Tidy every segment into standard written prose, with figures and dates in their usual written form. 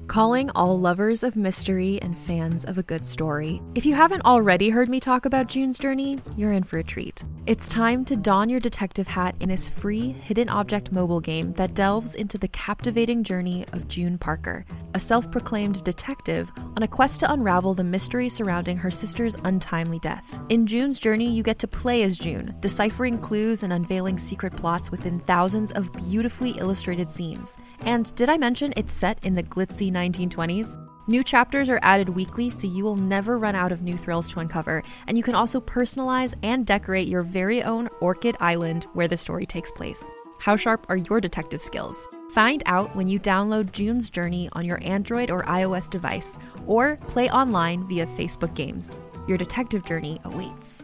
Calling all lovers of mystery and fans of a good story. If you haven't already heard me talk about June's Journey, you're in for a treat. It's time to don your detective hat in this free hidden object mobile game that delves into the captivating journey of June Parker, a self-proclaimed detective on a quest to unravel the mystery surrounding her sister's untimely death. In June's Journey, you get to play as June, deciphering clues and unveiling secret plots within thousands of beautifully illustrated scenes. And did I mention it's set in the glitzy 1920s? New chapters are added weekly, so you will never run out of new thrills to uncover, and you can also personalize and decorate your very own Orchid Island where the story takes place. How sharp are your detective skills? Find out when you download June's Journey on your Android or iOS device, or play online via Facebook Games. Your detective journey awaits.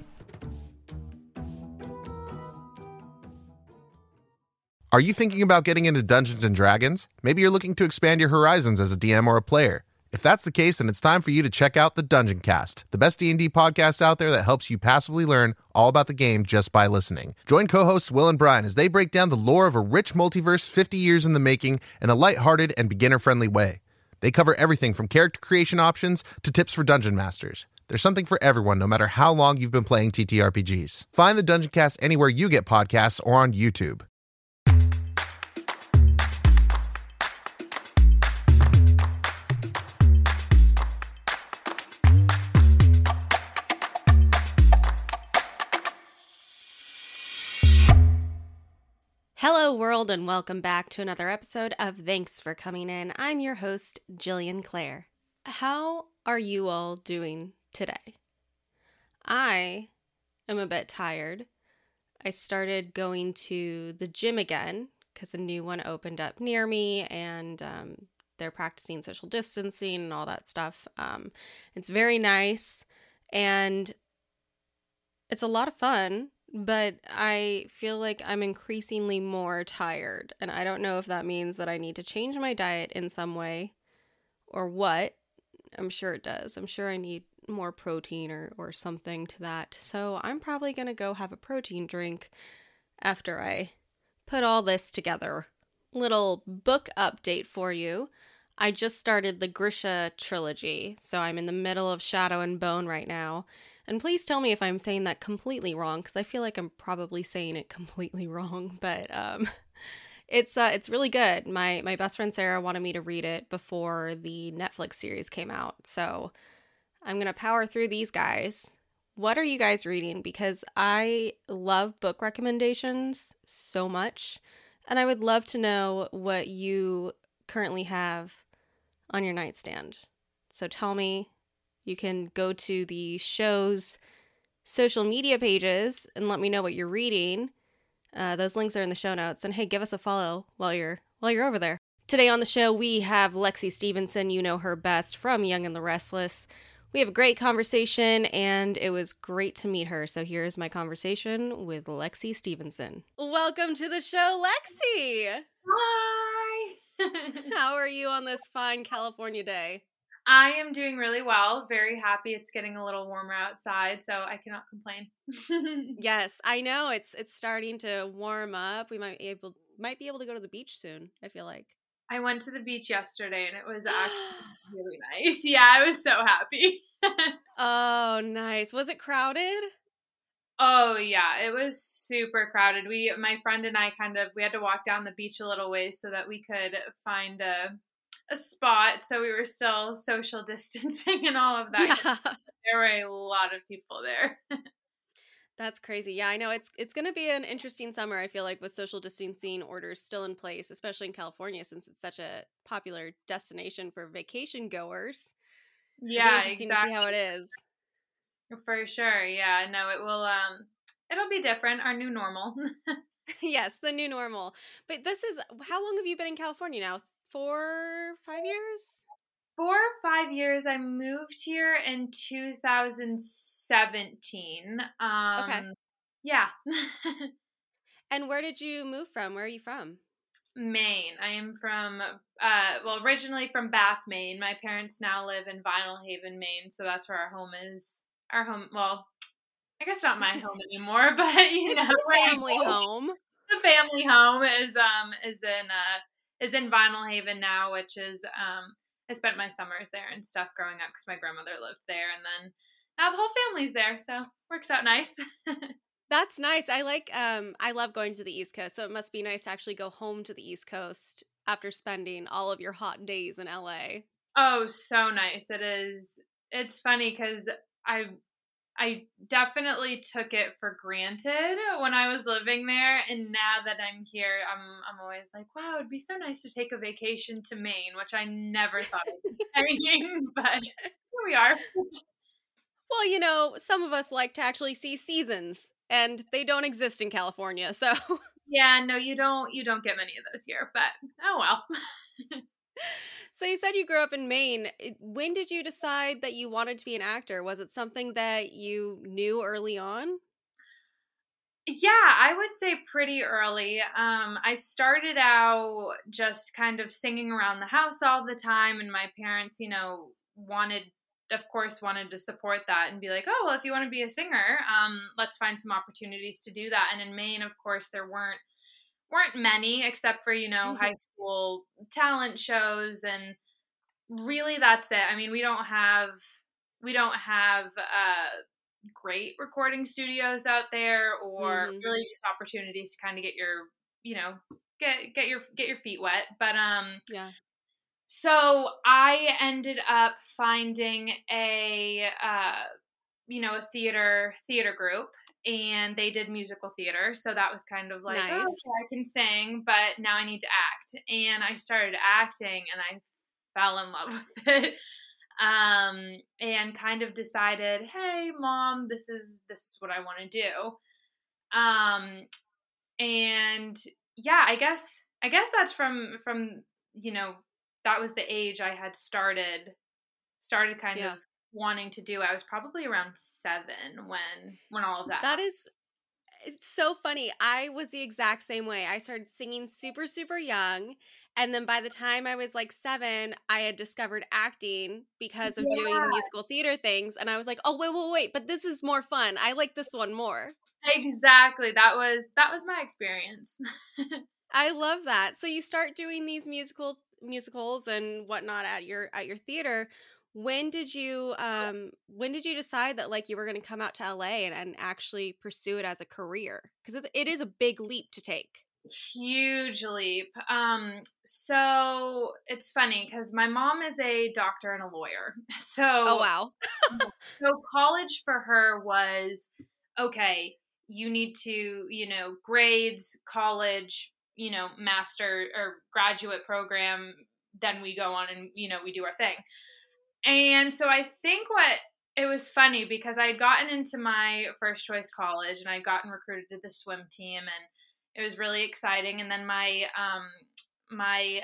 Are you thinking about getting into Dungeons & Dragons? Maybe you're looking to expand your horizons as a DM or a player. If that's the case, then it's time for you to check out the Dungeon Cast, the best D&D podcast out there that helps you passively learn all about the game just by listening. Join co-hosts Will and Brian as they break down the lore of a rich multiverse 50 years in the making in a lighthearted and beginner-friendly way. They cover everything from character creation options to tips for dungeon masters. There's something for everyone, no matter how long you've been playing TTRPGs. Find the Dungeon Cast anywhere you get podcasts or on YouTube. Hello, world, and welcome back to another episode of Thanks for Coming In. I'm your host, Jillian Clare. How are you all doing today? I am a bit tired. I started going to the gym again because a new one opened up near me, and they're practicing social distancing and all that stuff. It's very nice, and it's a lot of fun. But I feel like I'm increasingly more tired, and I don't know if that means that I need to change my diet in some way or what. I'm sure it does. I'm sure I need more protein or something to that. So I'm probably going to go have a protein drink after I put all this together. Little book update for you. I just started the Grisha trilogy, so I'm in the middle of Shadow and Bone right now. And please tell me if I'm saying that completely wrong, because I feel like I'm probably saying it completely wrong. But it's really good. My best friend Sarah wanted me to read it before the Netflix series came out, so I'm gonna power through these guys. What are you guys reading? Because I love book recommendations so much, and I would love to know what you currently have on your nightstand. So tell me. You can go to the show's social media pages and let me know what you're reading. Those links are in the show notes. And hey, give us a follow while you're over there. Today on the show, we have Lexi Stevenson. You know her best from Young and the Restless. We have a great conversation, and it was great to meet her. So here's my conversation with Lexi Stevenson. Welcome to the show, Lexi! Hi! How are you on this fine California day? I am doing really well. Very happy it's getting a little warmer outside, so I cannot complain. Yes, I know it's starting to warm up. We might be able to go to the beach soon, I feel like. I went to the beach yesterday and it was actually really nice. Yeah, I was so happy. Oh, nice. Was it crowded? Oh, yeah, it was super crowded. My friend and I we had to walk down the beach a little ways so that we could find a spot, so we were still social distancing and all of that. Yeah. There were a lot of people there. That's crazy. Yeah, I know it's going to be an interesting summer, I feel like, with social distancing orders still in place, especially in California, since it's such a popular destination for vacation goers. Yeah, It'll be interesting to see how it is. For sure. Yeah, no, it'll be different, our new normal. Yes, the new normal. But how long have you been in California now? 4, 5 years? 4 or 5 years. I moved here in 2017. Okay. Yeah. And where did you move from? Where are you from? Maine. I am from, originally from Bath, Maine. My parents now live in Vinyl Haven, Maine, so that's where our home is. Our home, well, I guess not my home anymore, but it's the family home. The family home is in Vinyl Haven now, which is I spent my summers there and stuff growing up because my grandmother lived there, and then now the whole family's there, so works out nice. That's nice. I love going to the East Coast, so it must be nice to actually go home to the East Coast after spending all of your hot days in LA. Oh, so nice. It is. It's funny because I definitely took it for granted when I was living there, and now that I'm here, I'm always like, wow, it'd be so nice to take a vacation to Maine, which I never thought I was saying, but here we are. Well, some of us like to actually see seasons, and they don't exist in California, so. Yeah, no, you don't get many of those here, but oh well. So you said you grew up in Maine. When did you decide that you wanted to be an actor? Was it something that you knew early on? Yeah, I would say pretty early. I started out just kind of singing around the house all the time, and my parents, wanted to support that and be like, oh, well, if you want to be a singer, let's find some opportunities to do that. And in Maine, of course, there weren't many except for high school talent shows, and really that's it. I mean, we don't have great recording studios out there, or Mm-hmm. really just opportunities to kind of get your get your feet wet. But Yeah. so I ended up finding a theater group, and they did musical theater, so that was kind of like, oh, Nice. okay, I can sing, but now I need to act. And I started acting, and I fell in love with it. And kind of decided, hey, mom, this is what I want to do. And yeah, I guess that's from that was the age I had started kind of Yeah. wanting to do. I was probably around 7 when all of that That happened. is It's so funny. I was the exact same way. I started singing super, super young. And then by the time I was like 7, I had discovered acting because of doing Yeah, musical theater things. And I was like, oh, wait, but this is more fun. I like this one more. exactly. That was my experience. I love that. So you start doing these musicals and whatnot at your theater. When did you decide that like you were going to come out to LA and actually pursue it as a career? Because it is a big leap to take. Huge leap. So it's funny because my mom is a doctor and a lawyer. Oh So wow. so college for her was okay, you need to, grades, college, master or graduate program, then we go on and, we do our thing. And so I think what it was funny because I had gotten into my first choice college, and I'd gotten recruited to the swim team, and it was really exciting. And then my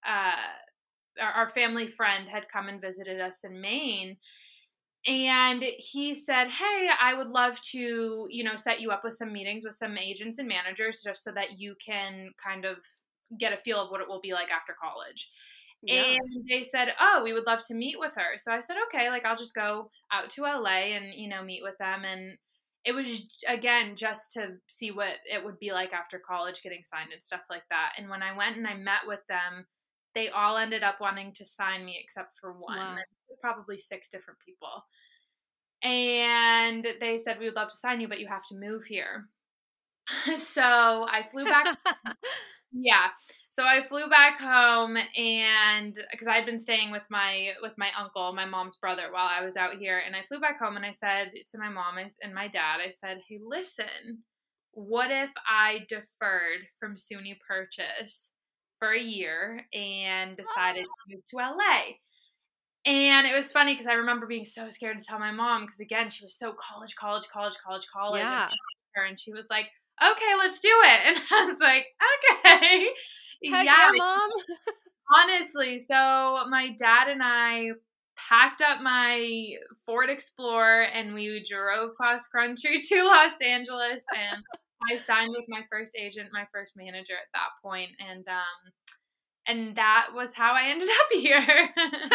our family friend had come and visited us in Maine, and he said, hey, I would love to, set you up with some meetings with some agents and managers just so that you can kind of get a feel of what it will be like after college. Yeah. And they said, oh, we would love to meet with her. So I said, okay, like I'll just go out to LA and, meet with them. And it was, again, just to see what it would be like after college, getting signed and stuff like that. And when I went and I met with them, they all ended up wanting to sign me except for one. Wow. Probably 6 different people. And they said, we would love to sign you, but you have to move here. So I flew back. Yeah. So I flew back home, and because I'd been staying with my uncle, my mom's brother, while I was out here, and I flew back home and I said to my mom and my dad, I said, hey, listen, what if I deferred from SUNY Purchase for a year and decided to move to LA? And it was funny because I remember being so scared to tell my mom because, again, she was so college. Yeah. And she was like, okay, let's do it. And I was like, okay. Heck Yeah, yeah, mom. honestly. So my dad and I packed up my Ford Explorer and we drove cross country to Los Angeles. And I signed with my first agent, my first manager at that point. And that was how I ended up here.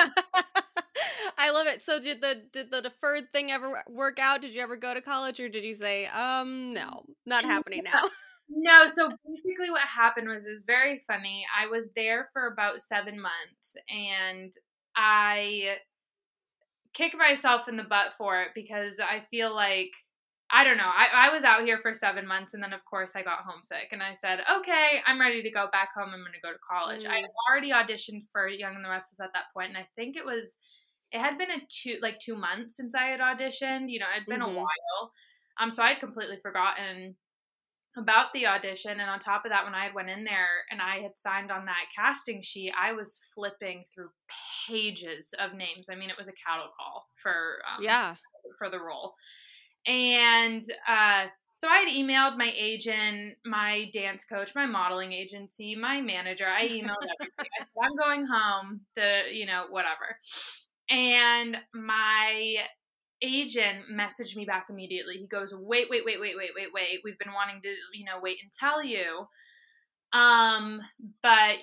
I love it. So did the deferred thing ever work out? Did you ever go to college, or did you say, no, not happening now? No, so basically what happened was very funny. I was there for about 7 months, and I kick myself in the butt for it because I feel like, I don't know. I was out here for 7 months, and then of course I got homesick, and I said, okay, I'm ready to go back home. I'm going to go to college. I had already auditioned for Young and the Restless at that point, and I think it had been 2 months since I had auditioned. You know, it had been a while. So I had completely forgotten about the audition, and on top of that, when I had went in there and I had signed on that casting sheet, I was flipping through pages of names. I mean, it was a cattle call for the role. And so I had emailed my agent, my dance coach, my modeling agency, my manager. I emailed everything. I said, I'm going home whatever. And my agent messaged me back immediately. He goes, wait. We've been wanting to, wait and tell you. But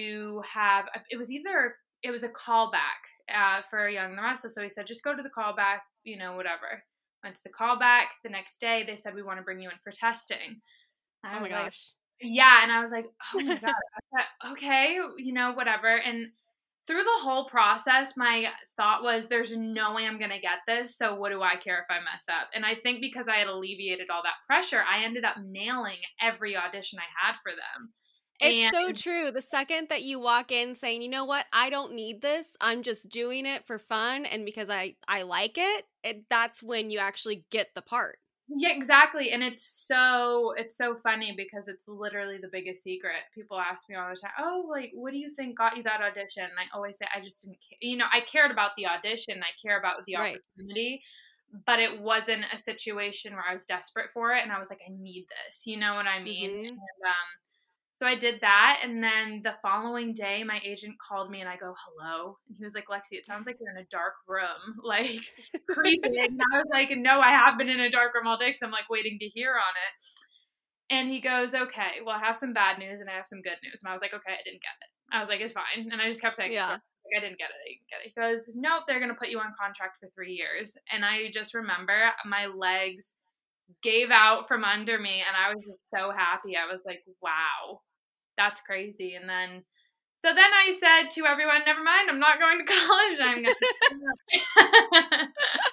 it was a callback for Young and the Restless. So he said, just go to the callback, whatever. Went to the callback. The next day, they said, we want to bring you in for testing. Oh my gosh. Yeah. And I was like, oh my God. I said, okay, whatever. And through the whole process, my thought was, there's no way I'm going to get this. So what do I care if I mess up? And I think because I had alleviated all that pressure, I ended up nailing every audition I had for them. It's so true. The second that you walk in saying, you know what, I don't need this, I'm just doing it for fun and because I like it, that's when you actually get the part. Yeah, exactly. And it's so funny because it's literally the biggest secret. People ask me all the time, oh, like, what do you think got you that audition? And I always say, I just didn't care. I cared about the audition. I care about the opportunity, but it wasn't a situation where I was desperate for it. And I was like, I need this. You know what I mean? Mm-hmm. And so I did that. And then the following day, my agent called me and I go, hello. And he was like, Lexi, it sounds like you're in a dark room, like creeping. And I was like, no, I have been in a dark room all day because I'm like waiting to hear on it. And he goes, okay, well, I have some bad news and I have some good news. And I was like, okay, I didn't get it. I was like, it's fine. And I just kept saying, yeah. I didn't get it. He goes, nope, they're going to put you on contract for 3 years. And I just remember my legs gave out from under me and I was just so happy. I was like, wow, that's crazy. And then I said to everyone, never mind, I'm not going to college. I'm going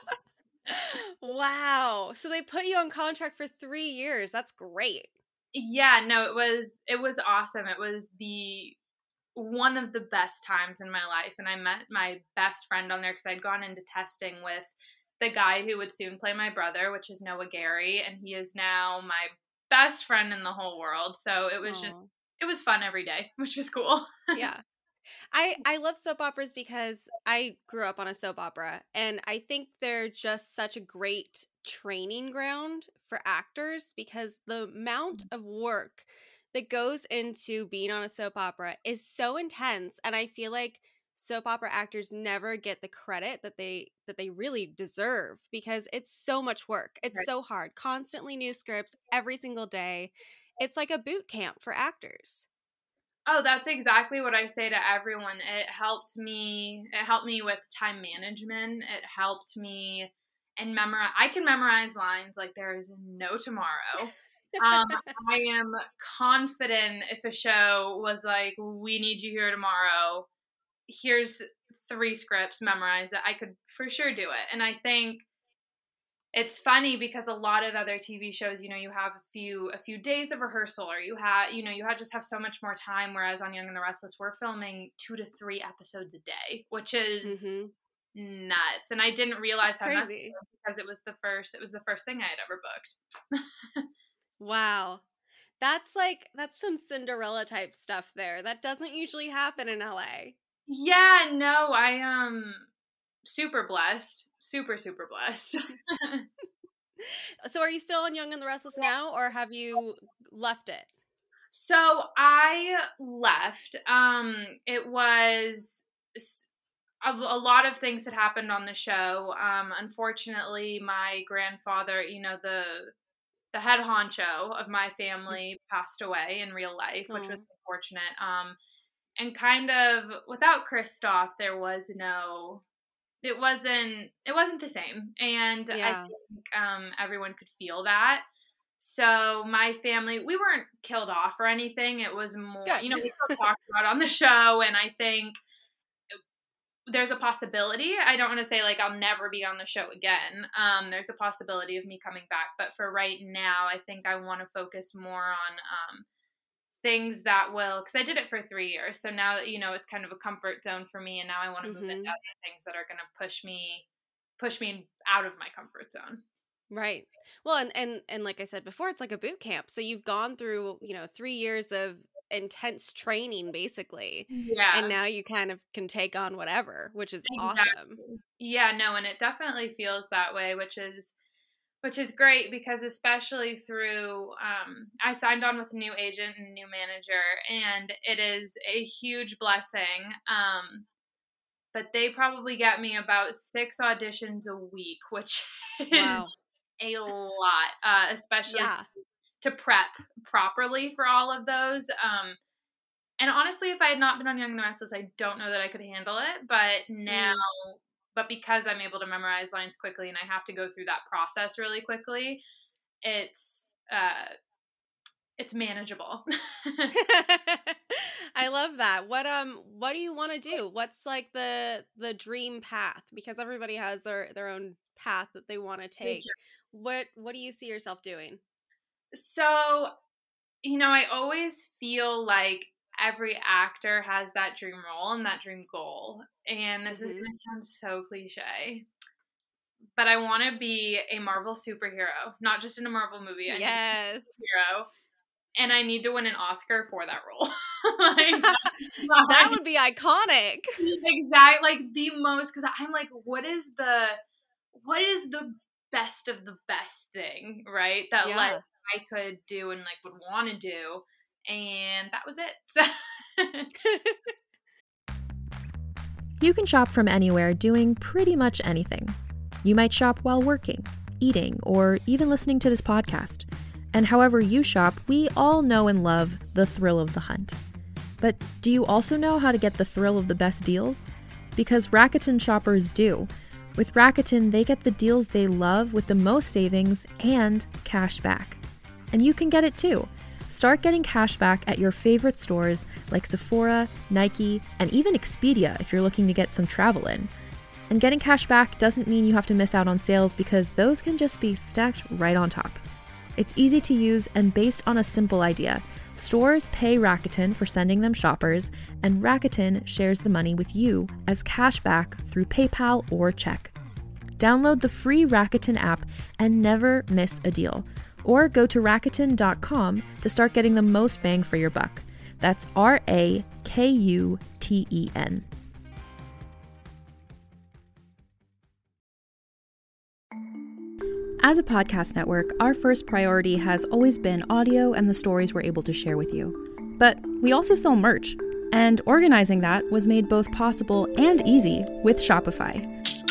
Wow. So they put you on contract for 3 years. That's great. Yeah, no, it was awesome. It was one of the best times in my life. And I met my best friend on there because I'd gone into testing with the guy who would soon play my brother, which is Noah Gary. And he is now my best friend in the whole world. So it was it was fun every day, which was cool. Yeah. I love soap operas because I grew up on a soap opera, and I think they're just such a great training ground for actors because the amount of work that goes into being on a soap opera is so intense, and I feel like soap opera actors never get the credit that they really deserve because it's so much work. It's so hard. Constantly new scripts every single day. It's like a boot camp for actors. Oh, that's exactly what I say to everyone. It helped me with time management. It helped me and I can memorize lines like there is no tomorrow. I am confident if a show was like, we need you here tomorrow, here's 3 scripts, memorize it, I could for sure do it. And I think it's funny because a lot of other TV shows, you have a few days of rehearsal, or you just have so much more time. Whereas on Young and the Restless, we're filming 2 to 3 episodes a day, which is nuts. And I didn't realize how nuts it was because it was the first thing I had ever booked. Wow. That's some Cinderella type stuff there. That doesn't usually happen in LA. Yeah, no, I am super blessed. Super, super blessed. So are you still on Young and the Restless now, or have you left it? So I left. It was a lot of things that happened on the show. Unfortunately, my grandfather, the head honcho of my family, passed away in real life, which was unfortunate. And kind of without Christoph, there was it wasn't the same. And I think everyone could feel that. So my family, we weren't killed off or anything. It was more, we still talked about it on the show. And I think there's a possibility. I don't want to say like I'll never be on the show again. There's a possibility of me coming back, but for right now, I think I want to focus more on things that will, because I did it for 3 years, so now that it's kind of a comfort zone for me, and now I want to move into other things that are going to push me out of my comfort zone. Right. Well, and like I said before, it's like a boot camp. So you've gone through 3 years of intense training, basically. Yeah. And now you kind of can take on whatever, which is Exactly. awesome. Yeah, no, and it definitely feels that way, which is great, because especially through I signed on with a new agent and a new manager, and it is a huge blessing. But they probably get me about 6 auditions a week, which is a lot, especially to prep properly for all of those. And honestly, if I had not been on Young and the Restless, I don't know that I could handle it. But now, but because I'm able to memorize lines quickly and I have to go through that process really quickly, it's manageable. I love that. What do you want to do? What's like the dream path? Because everybody has their own path that they want to take. What do you see yourself doing? So, I always feel like every actor has that dream role and that dream goal. And this is going to sound so cliche, but I want to be a Marvel superhero, not just in a Marvel movie. I need to be a superhero, and I need to win an Oscar for that role. That would be iconic. Exactly, like the most, because I'm like, what is the best of the best thing, right? That like I could do and like would want to do, and that was it. You can shop from anywhere doing pretty much anything. You might shop while working, eating, or even listening to this podcast. And however you shop, we all know and love the thrill of the hunt. But do you also know how to get the thrill of the best deals? Because Rakuten shoppers do. With Rakuten, they get the deals they love with the most savings and cash back. And you can get it too. Start getting cash back at your favorite stores like Sephora, Nike, and even Expedia if you're looking to get some travel in. And getting cash back doesn't mean you have to miss out on sales, because those can just be stacked right on top. It's easy to use and based on a simple idea. Stores pay Rakuten for sending them shoppers, and Rakuten shares the money with you as cash back through PayPal or check. Download the free Rakuten app and never miss a deal. Or go to Rakuten.com to start getting the most bang for your buck. That's Rakuten. As a podcast network, our first priority has always been audio and the stories we're able to share with you. But we also sell merch, and organizing that was made both possible and easy with Shopify.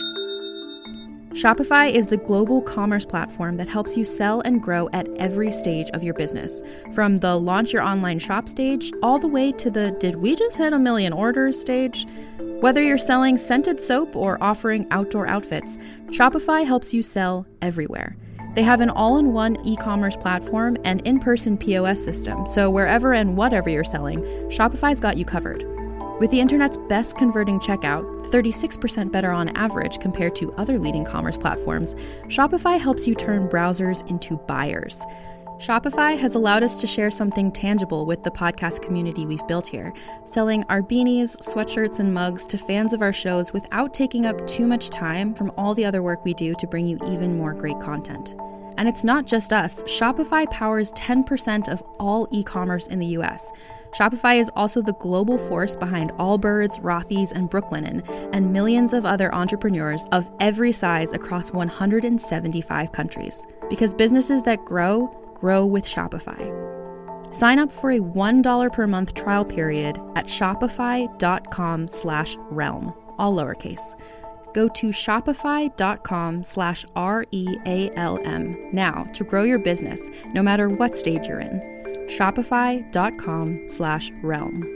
Shopify is the global commerce platform that helps you sell and grow at every stage of your business, from the launch your online shop stage all the way to the did we just hit 1 million orders stage. Whether you're selling scented soap or offering outdoor outfits, Shopify helps you sell everywhere. They have an all-in-one e-commerce platform and in-person POS system, so wherever and whatever you're selling, Shopify's got you covered. With the internet's best converting checkout, 36% better on average compared to other leading commerce platforms, Shopify helps you turn browsers into buyers. Shopify has allowed us to share something tangible with the podcast community we've built here, selling our beanies, sweatshirts, and mugs to fans of our shows without taking up too much time from all the other work we do to bring you even more great content. And it's not just us. Shopify powers 10% of all e-commerce in the US. Shopify is also the global force behind Allbirds, Rothy's, and Brooklinen, and millions of other entrepreneurs of every size across 175 countries. Because businesses that grow with Shopify. Sign up for a $1 per month trial period at shopify.com/realm, all lowercase. Go to shopify.com/REALM now to grow your business, no matter what stage you're in. Shopify.com/realm.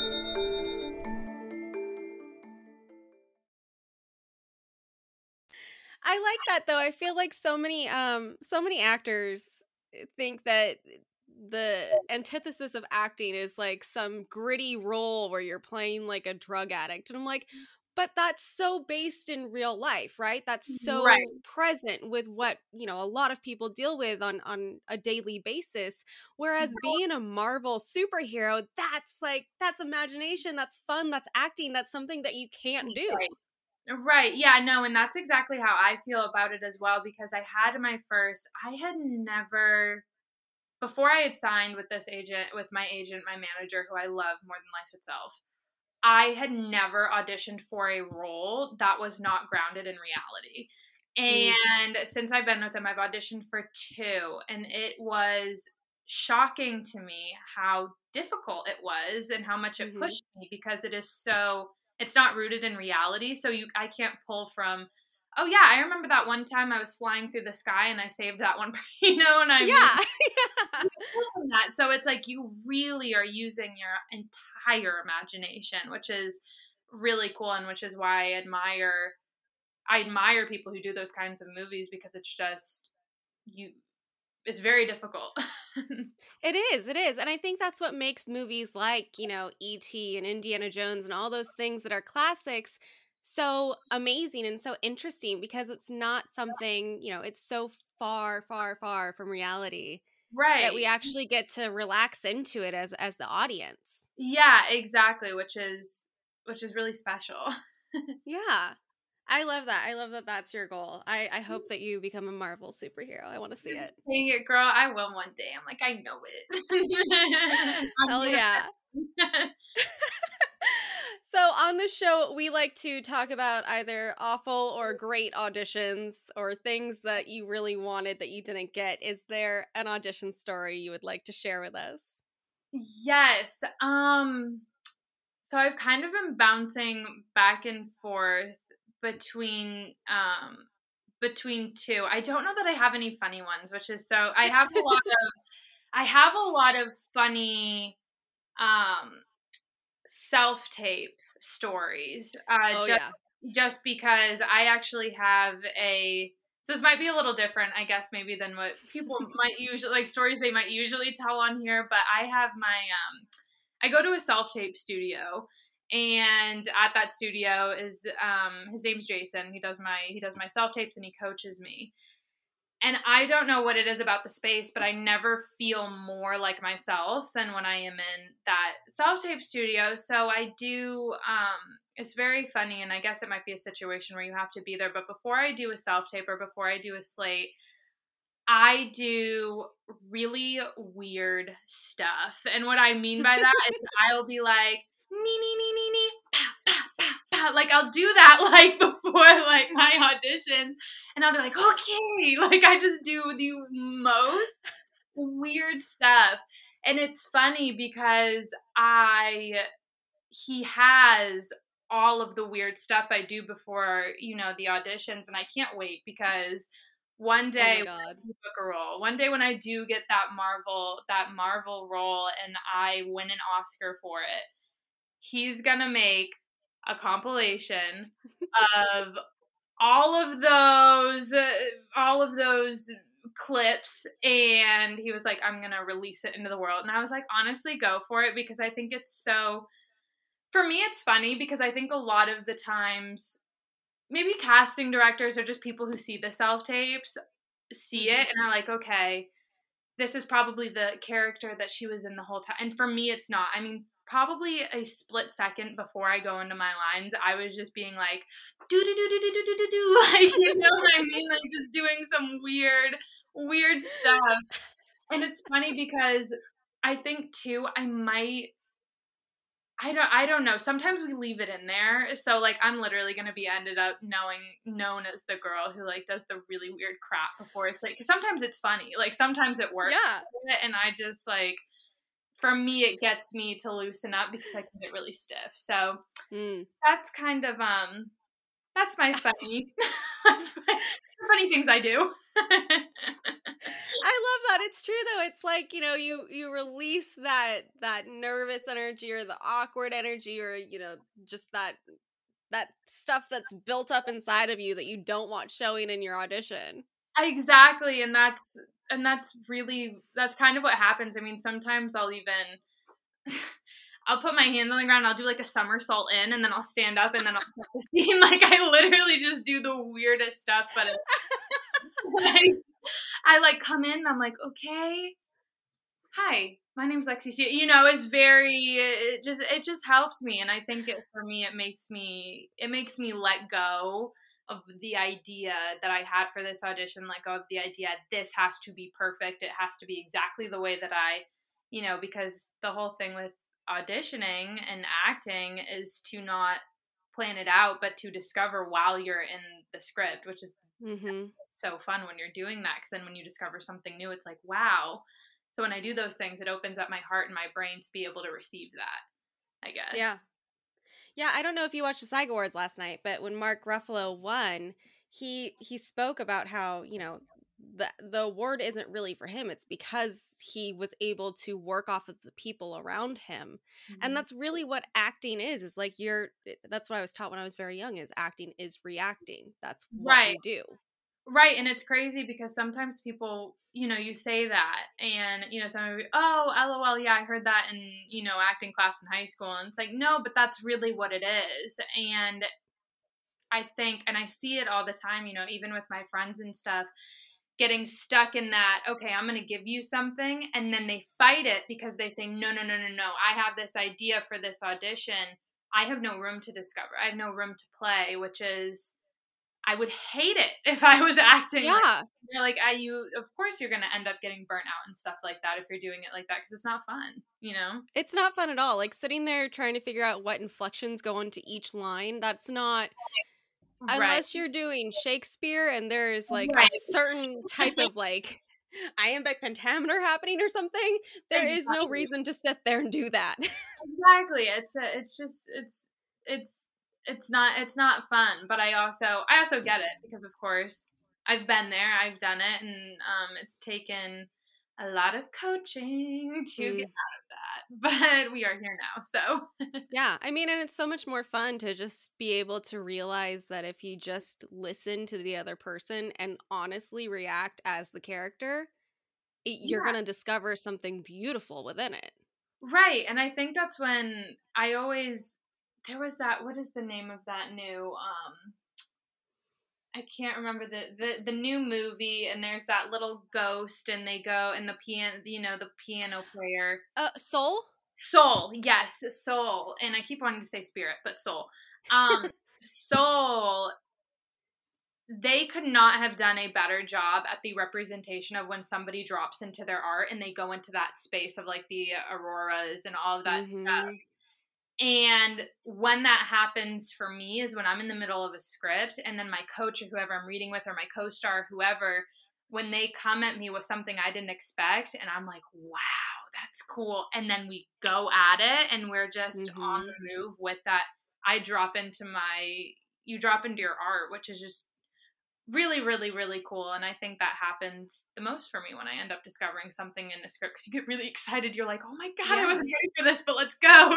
I like that though. I feel like so many actors think that the antithesis of acting is like some gritty role where you're playing like a drug addict. And I'm like, But that's so based in real life, right? That's so Right. present with what, a lot of people deal with on a daily basis. Whereas being a Marvel superhero, that's imagination, that's fun, that's acting, that's something that you can't do. Right. Right. Yeah, no, and that's exactly how I feel about it as well, because I had I had never, before I had signed with my agent, my manager, who I love more than life itself, I had never auditioned for a role that was not grounded in reality. And since I've been with him, I've auditioned for 2, and it was shocking to me how difficult it was and how much it pushed me, because it's not rooted in reality. So I can't pull from, oh yeah, I remember that one time I was flying through the sky and I saved that one, and I Yeah. from that. So it's like you really are using your entire imagination, which is really cool, and which is why I admire people who do those kinds of movies, because it's very difficult. It is. And I think that's what makes movies like, E.T. and Indiana Jones and all those things that are classics so amazing and so interesting, because it's not something, it's so far, far, far from reality that we Right. actually get to relax into it as the audience. Yeah, exactly, which is really special. Yeah. I love that. I love that that's your goal. I hope that you become a Marvel superhero. I want to see it. Dang it, girl, I will one day. I'm like, I know it. Hell yeah. So on the show, we like to talk about either awful or great auditions or things that you really wanted that you didn't get. Is there an audition story you would like to share with us? Yes. So I've kind of been bouncing back and forth between between 2. I don't know that I have any funny ones, which is so I have a lot of funny um self-tape stories. Oh yeah. Just because I actually have so this might be a little different, I guess, maybe than what people might usually, like, stories they might usually tell on here, but I have I go to a self-tape studio, and at that studio is his name's Jason. He does my self-tapes and he coaches me. And I don't know what it is about the space, but I never feel more like myself than when I am in that self-tape studio. So I do, it's very funny, and I guess it might be a situation where you have to be there. But before I do a self-tape or before I do a slate, I do really weird stuff. And what I mean by that is I'll be like, nee, like I'll do that like before like my auditions, and I'll be like, okay, like I just do the most weird stuff. And it's funny because he has all of the weird stuff I do before, the auditions, and I can't wait, because one day Oh my when God. I do book a role, one day when I do get that Marvel role and I win an Oscar for it, he's gonna make a compilation of all of those clips, and he was like, I'm gonna release it into the world. And I was like, honestly, go for it, because I think it's so, for me it's funny, because I think a lot of the times maybe casting directors or just people who see the self tapes see it and are like, okay, this is probably the character that she was in the whole time. And for me, it's not. I mean, probably a split second before I go into my lines, I was just being like, do do do do do do do do do, like, you know what I mean? Like, just doing some weird stuff. And it's funny because I think too, I don't know. Sometimes we leave it in there. So like I'm literally gonna be ended up known as the girl who like does the really weird crap before it's like, because sometimes it's funny. Like sometimes it works. Yeah. And I just like, for me it gets me to loosen up because I can get really stiff. So that's kind of that's my funny funny things I do. I love that. It's true though. It's like, you release that nervous energy or the awkward energy, or, just that stuff that's built up inside of you that you don't want showing in your audition. Exactly. And that's kind of what happens. I mean, sometimes I'll put my hands on the ground, I'll do like a somersault in, and then I'll stand up, and then I'll start the scene. Like, I literally just do the weirdest stuff, but it's I like come in and I'm like, okay, hi, my name's Lexi. You know, it's very, it just helps me. And I think for me, it makes me let go of the idea that I had for this audition, let go of the idea this has to be perfect. It has to be exactly the way that because the whole thing with auditioning and acting is to not plan it out, but to discover while you're in the script, which is so fun when you're doing that. Because then when you discover something new, it's like, wow. So when I do those things, it opens up my heart and my brain to be able to receive that, I guess. Yeah. Yeah, I don't know if you watched the SAG Awards last night, but when Mark Ruffalo won, he spoke about how, the award isn't really for him. It's because he was able to work off of the people around him. And that's really what acting is like that's what I was taught when I was very young, is acting is reacting. That's what we do. Right. And it's crazy because sometimes people, you say that and, somebody, oh, LOL. Yeah, I heard that in, acting class in high school. And it's like, no, but that's really what it is. And I think, and I see it all the time, even with my friends and stuff, getting stuck in that, okay, I'm going to give you something. And then they fight it because they say, no. I have this idea for this audition. I have no room to discover. I have no room to play, which is, I would hate it if I was acting. Yeah. Of course you're going to end up getting burnt out and stuff like that if you're doing it like that, because it's not fun, It's not fun at all. Like sitting there trying to figure out what inflections go into each line. That's not, unless you're doing Shakespeare and there's like a certain type of like iambic pentameter happening or something, there is no reason to sit there and do that. Exactly. It's not fun, but I also get it because of course I've been there, I've done it, and it's taken a lot of coaching to get out of that, but we are here now, so. Yeah, I mean, and it's so much more fun to just be able to realize that if you just listen to the other person and honestly react as the character, you're going to discover something beautiful within it. Right, and I think that's when there was that, what is the name of that new, I can't remember the new movie, and there's that little ghost, and they go, and the piano player. Soul? Soul, yes, Soul. And I keep wanting to say Spirit, but Soul. Soul, they could not have done a better job at the representation of when somebody drops into their art and they go into that space of like the auroras and all of that stuff. And when that happens for me is when I'm in the middle of a script, and then my coach or whoever I'm reading with, or my co-star, whoever, when they come at me with something I didn't expect, and I'm like, wow, that's cool. And then we go at it and we're just on the move with that. You drop into your art, which is just really, really, really cool. And I think that happens the most for me when I end up discovering something in a script, because you get really excited. You're like, oh my God, I wasn't ready for this, but let's go,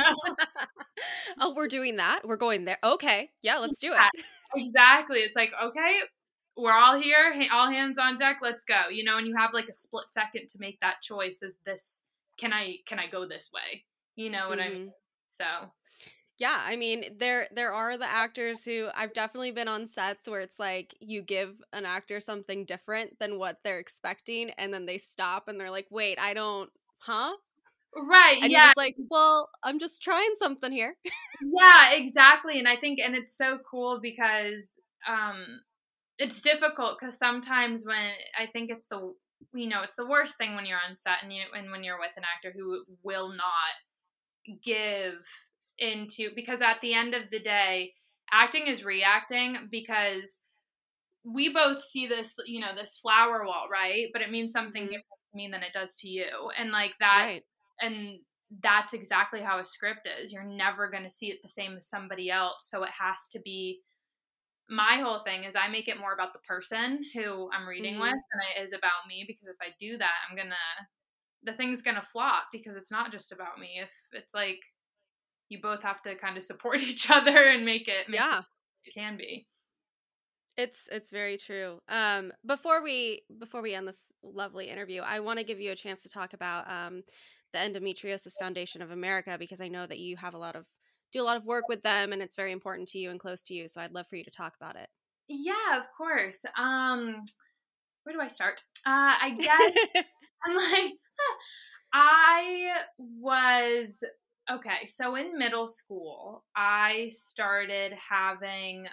Oh, we're doing that? We're going there. Okay. Yeah, let's do it. Exactly. It's like, okay, we're all here, all hands on deck, let's go. And you have like a split second to make that choice. Is this, can I go this way? You know what I mean? So yeah, I mean, there are the actors who, I've definitely been on sets where it's like you give an actor something different than what they're expecting, and then they stop and they're like, wait, I don't, huh? Right, and you're just like, well, I'm just trying something here. Yeah, exactly. And I think, and it's so cool because it's difficult, because sometimes when I think it's the worst thing when you're on set and when you're with an actor who will not give into, because at the end of the day, acting is reacting, because we both see this, this flower wall, right? But it means something different to me than it does to you. And like that, right. And that's exactly how a script is. You're never going to see it the same as somebody else. So it has to be, my whole thing is I make it more about the person who I'm reading with than it is about me, because if I do that, the thing's going to flop, because it's not just about me. If it's like, you both have to kind of support each other and make it can be. It's very true. Before we end this lovely interview, I want to give you a chance to talk about the the Endometriosis Foundation of America, because I know that you have do a lot of work with them, and it's very important to you and close to you. So I'd love for you to talk about it. Yeah, of course. Where do I start? I guess I'm like, I was okay. So in middle school, I started having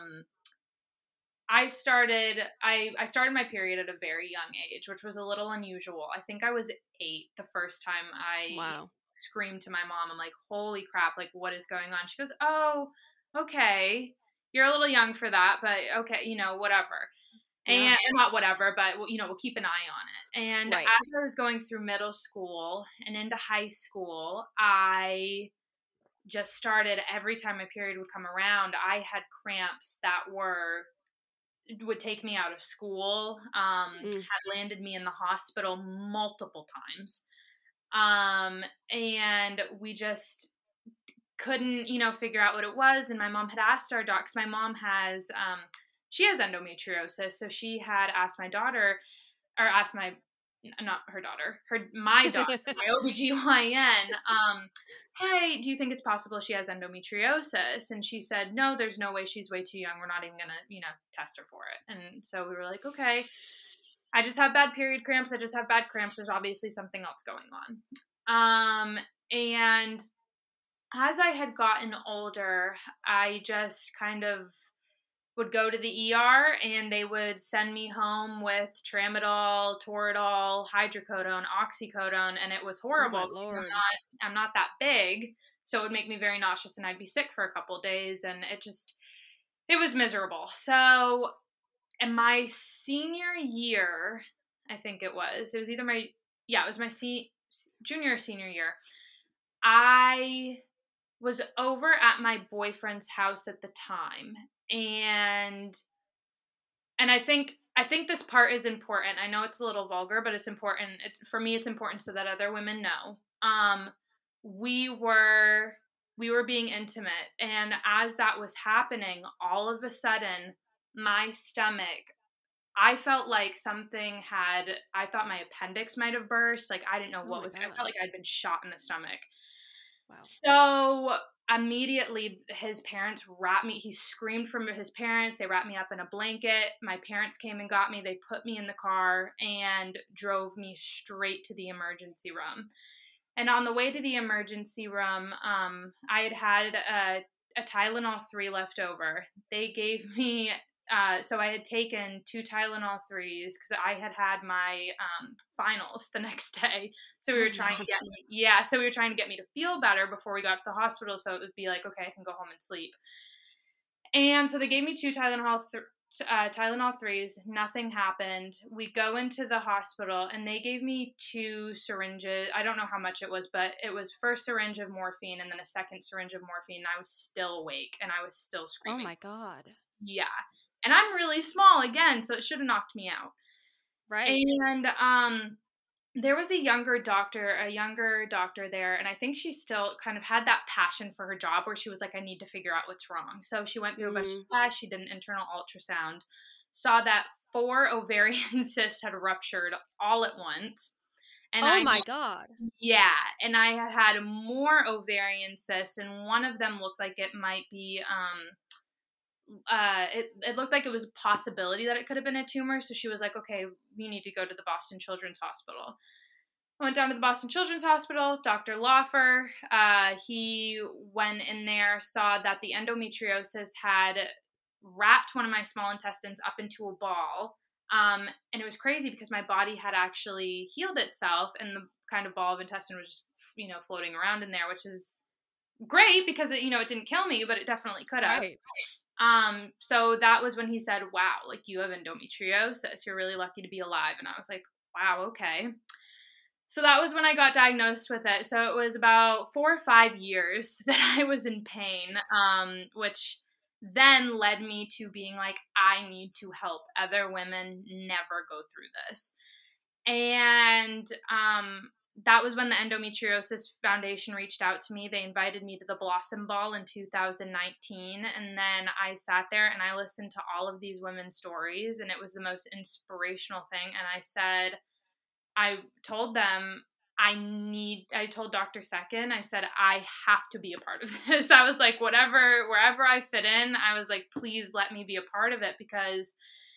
I started my period at a very young age, which was a little unusual. I think I was 8 the first time I Wow. screamed to my mom. I'm like, "Holy crap, like what is going on?" She goes, "Oh, okay. You're a little young for that, but okay, whatever." Yeah. And not whatever, but we'll keep an eye on it. And Right. as I was going through middle school and into high school, I just started every time my period would come around, I had cramps that would take me out of school, had landed me in the hospital multiple times. And we just couldn't, figure out what it was. And my mom had asked our doc, 'cause my mom has, she has endometriosis. So she had asked my daughter, or asked not her daughter, my daughter, my OBGYN, hey, do you think it's possible she has endometriosis? And she said, no, there's no way, she's way too young. We're not even going to, test her for it. And so we were like, okay, I just have bad period cramps. I just have bad cramps. There's obviously something else going on. And as I had gotten older, I just kind of would go to the ER and they would send me home with tramadol, Toradol, hydrocodone, oxycodone, and it was horrible. Oh my Lord. I'm not that big, so it would make me very nauseous and I'd be sick for a couple of days, and it was miserable. So in my senior year, I think it was either it was my junior or senior year. I was over at my boyfriend's house at the time, and I think this part is important. I know it's a little vulgar, but it's important. For me, it's important so that other women know. We were being intimate, and as that was happening, all of a sudden, my stomach, I felt like I thought my appendix might have burst. Like, I didn't know what was, I felt like I'd been shot in the stomach. Wow. So immediately his parents he screamed from his parents. They wrapped me up in a blanket. My parents came and got me. They put me in the car and drove me straight to the emergency room. And on the way to the emergency room, I had a Tylenol 3 left over. They gave me, so I had taken 2 Tylenol 3s because I had my finals the next day. So we were trying to get me, so we were trying to get me to feel better before we got to the hospital. So it would be like, okay, I can go home and sleep. And so they gave me 2 Tylenol 3s. Nothing happened. We go into the hospital and they gave me 2 syringes. I don't know how much it was, but it was first syringe of morphine and then a second syringe of morphine. And I was still awake and I was still screaming. Oh my God. Yeah. And I'm really small again, so it should have knocked me out. Right. And there was a younger doctor there, and I think she still kind of had that passion for her job where she was like, I need to figure out what's wrong. So she went through a bunch of tests. She did an internal ultrasound, saw that 4 ovarian cysts had ruptured all at once. And my God. Yeah. And I had more ovarian cysts, and one of them looked like it might be, it looked like it was a possibility that it could have been a tumor. So she was like, okay, we need to go to the Boston Children's Hospital. I went down to the Boston Children's Hospital. Dr. Laufer, he went in there, saw that the endometriosis had wrapped one of my small intestines up into a ball. And it was crazy because my body had actually healed itself, and the kind of ball of intestine was just, floating around in there, which is great because it didn't kill me, but it definitely could have. Right. So that was when he said, wow, like, you have endometriosis. You're really lucky to be alive. And I was like, wow, okay. So that was when I got diagnosed with it. So it was about 4 or 5 years that I was in pain, which then led me to being like, I need to help other women never go through this. And that was when the Endometriosis Foundation reached out to me. They invited me to the Blossom Ball in 2019. And then I sat there and I listened to all of these women's stories, and it was the most inspirational thing. And I told them, I told Dr. Second, I said, I have to be a part of this. I was like, wherever I fit in, I was like, please let me be a part of it, because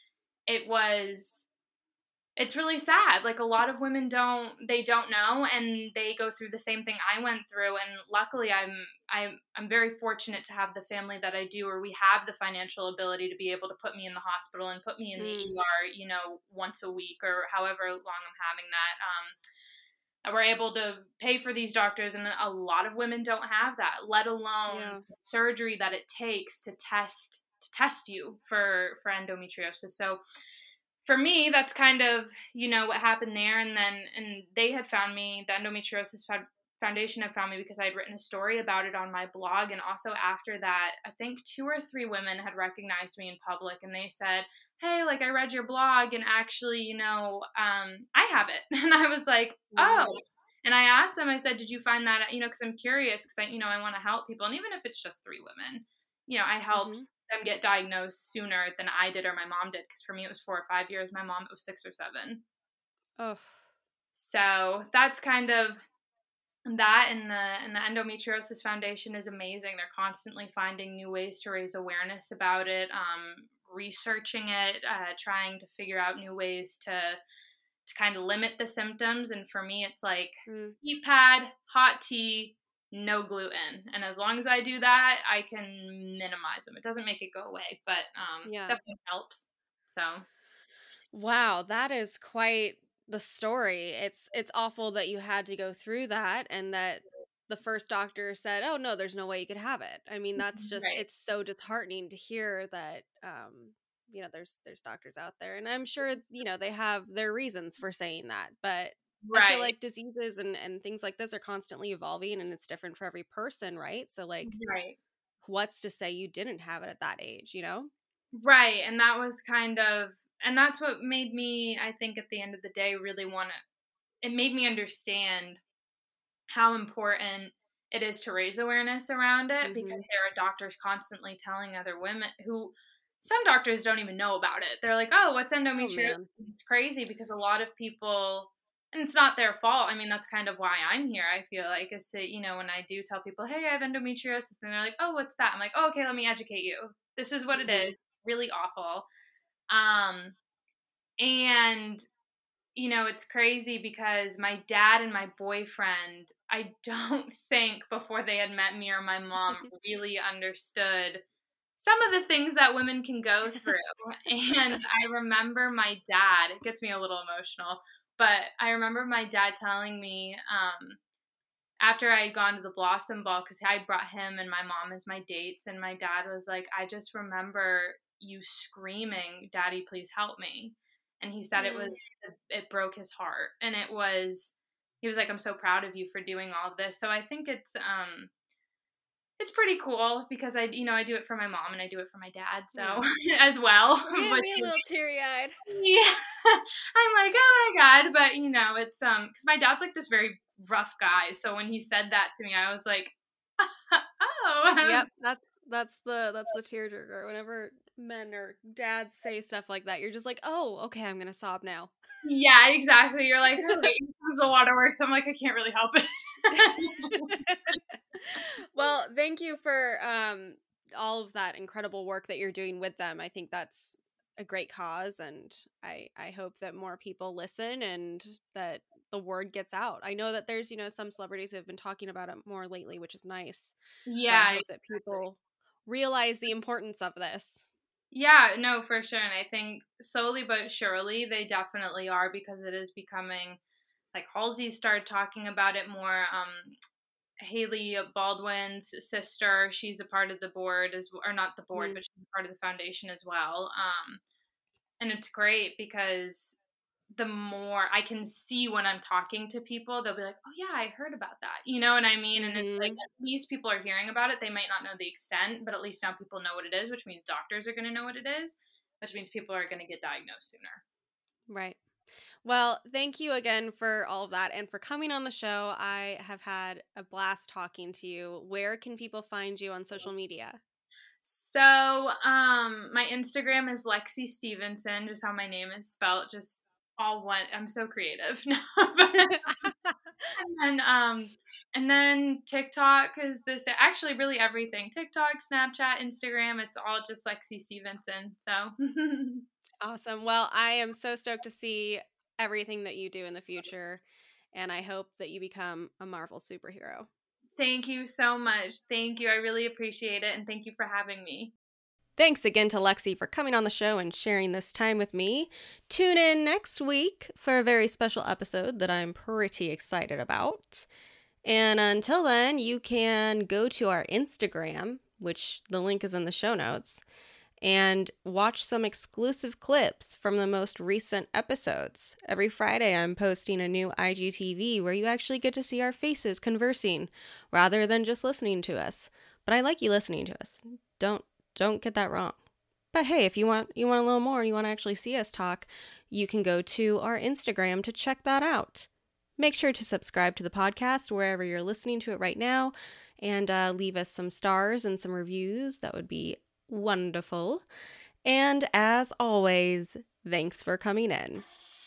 it's really sad. Like, a lot of women don't know, and they go through the same thing I went through. And luckily I'm very fortunate to have the family that I do, or we have the financial ability to be able to put me in the hospital and put me in the ER, once a week or however long I'm having that. We're able to pay for these doctors, and a lot of women don't have that, let alone surgery that it takes to test you for endometriosis. So for me, that's kind of, what happened there. And they had found me, the Endometriosis Foundation had found me because I had written a story about it on my blog. And also after that, I think 2 or 3 women had recognized me in public, and they said, hey, like, I read your blog, and actually, I have it. And I was like, oh. And I asked them, I said, did you find that, because I'm curious, because I want to help people. And even if it's just 3 women, I helped them get diagnosed sooner than I did or my mom did. Because for me, it was 4 or 5 years. My mom, it was 6 or 7. Oh. So that's kind of that. And the Endometriosis Foundation is amazing. They're constantly finding new ways to raise awareness about it, researching it, trying to figure out new ways to kind of limit the symptoms. And for me, it's like heat pad, hot tea, no gluten. And as long as I do that, I can minimize them. It doesn't make it go away, but definitely helps. So. Wow, that is quite the story. It's awful that you had to go through that, and that the first doctor said, oh no, there's no way you could have it. I mean, that's just, it's so disheartening to hear that, there's doctors out there, and I'm sure, they have their reasons for saying that, but I feel like diseases and things like this are constantly evolving, and it's different for every person, right? So like, what's to say you didn't have it at that age, Right. And that was and that's what made me, I think at the end of the day, really it made me understand how important it is to raise awareness around it, because there are doctors constantly telling other women some doctors don't even know about it. They're like, oh, what's endometriosis? Oh, it's crazy, because a lot of people, and it's not their fault. I mean, that's kind of why I'm here, I feel like, is to, when I do tell people, hey, I have endometriosis, and they're like, oh, what's that? I'm like, oh, okay, let me educate you. This is what it is. Really awful. And it's crazy, because my dad and my boyfriend, I don't think before they had met me or my mom really understood some of the things that women can go through. And I remember my dad, it gets me a little emotional, but I remember my dad telling me, after I had gone to the Blossom Ball, because I brought him and my mom as my dates, and my dad was like, I just remember you screaming, Daddy, please help me. And he said it broke his heart. And he was like, I'm so proud of you for doing all of this. So I think it's pretty cool, because I do it for my mom and I do it for my dad, so as well. Yeah, me a little teary-eyed. Yeah, I'm like, oh my god, but it's because my dad's like this very rough guy, so when he said that to me, I was like, oh. Yep, that's the tearjerker. Whenever men or dads say stuff like that, you're just like, oh, okay, I'm gonna sob now. Yeah, exactly. You're like, oh, wait, the waterworks. I'm like, I can't really help it. Well, thank you for all of that incredible work that you're doing with them. I think that's a great cause, and I hope that more people listen and that the word gets out. I know that there's some celebrities who have been talking about it more lately, which is nice. Yeah, so I hope that people realize the importance of this. Yeah, no, for sure. And I think slowly but surely they definitely are, because it is becoming, like, Halsey started talking about it more. Haley Baldwin's sister, she's a part of the board, or not the board, but she's part of the foundation as well. And it's great, because the more I can see when I'm talking to people, they'll be like, oh yeah, I heard about that. You know what I mean? And it's like, at least people are hearing about it. They might not know the extent, but at least now people know what it is, which means doctors are going to know what it is, which means people are going to get diagnosed sooner. Right. Well, thank you again for all of that and for coming on the show. I have had a blast talking to you. Where can people find you on social media? So, my Instagram is Lexi Stevenson, just how my name is spelled, just all one. I'm so creative. And then TikTok is this actually really everything. TikTok, Snapchat, Instagram, it's all just Lexi Stevenson. So Awesome. Well, I am so stoked to see everything that you do in the future, and I hope that you become a Marvel superhero. Thank you so much. Thank you. I really appreciate it, and thank you for having me. Thanks again to Lexi for coming on the show and sharing this time with me. Tune in next week for a very special episode that I'm pretty excited about. And until then, you can go to our Instagram, which the link is in the show notes, and watch some exclusive clips from the most recent episodes. Every Friday, I'm posting a new IGTV where you actually get to see our faces conversing rather than just listening to us. But I like you listening to us. Don't get that wrong. But hey, if you want a little more and you want to actually see us talk, you can go to our Instagram to check that out. Make sure to subscribe to the podcast wherever you're listening to it right now, and leave us some stars and some reviews. That would be wonderful. And as always, thanks for coming in.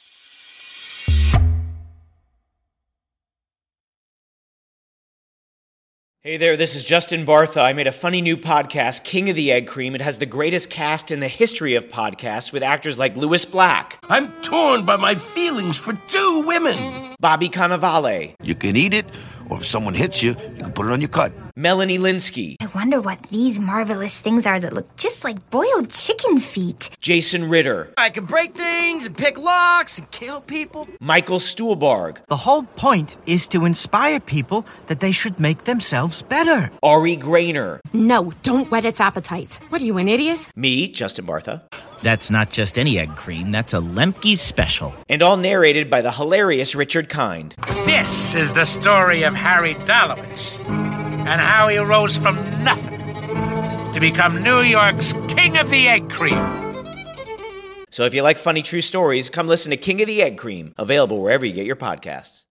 Hey there, this is Justin Bartha. I made a funny new podcast, King of the Egg Cream. It has the greatest cast in the history of podcasts with actors like Louis Black. I'm torn by my feelings for two women. Bobby Cannavale. You can eat it, or if someone hits you, you can put it on your cut. Melanie Linsky. I wonder what these marvelous things are that look just like boiled chicken feet. Jason Ritter. I can break things and pick locks and kill people. Michael Stuhlbarg. The whole point is to inspire people that they should make themselves better. Ari Grainer. No, don't whet its appetite. What are you, an idiot? Me, Justin Bartha. That's not just any egg cream, that's a Lemke's special. And all narrated by the hilarious Richard Kind. This is the story of Harry Dalowitz and how he rose from nothing to become New York's King of the Egg Cream. So if you like funny true stories, come listen to King of the Egg Cream, available wherever you get your podcasts.